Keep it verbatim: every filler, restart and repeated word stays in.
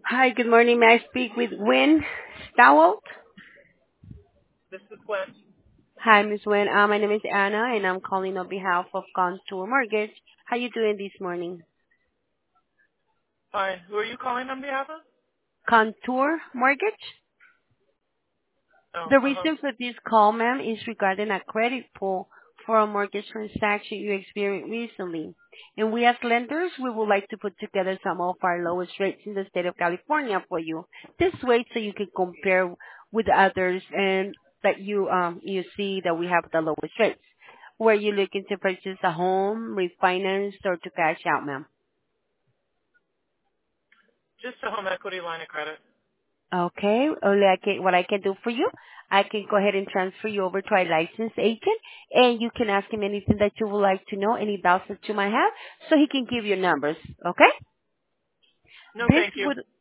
Hi, good morning. May I speak with Wynn Stowell? This is Clint. Hi, Miss Wynn. Uh, my name is Anna, and I'm calling on behalf of Contour Mortgage. How you doing this morning? Hi, who are you calling on behalf of? Contour Mortgage? Oh, The uh-huh. reason for this call, ma'am, is regarding a credit pull for a mortgage transaction you experienced recently. And we as lenders, we would like to put together some of our lowest rates in the state of California for you. This way so you can compare with others and that you um you see that we have the lowest rates. Were you looking to purchase a home, refinance, or to cash out, ma'am? Just a home equity line of credit. Okay. Only I can, what I can do for you, I can go ahead and transfer you over to our licensed agent, and you can ask him anything that you would like to know, any doubts that you might have, so he can give you numbers. Okay? No, This thank you. would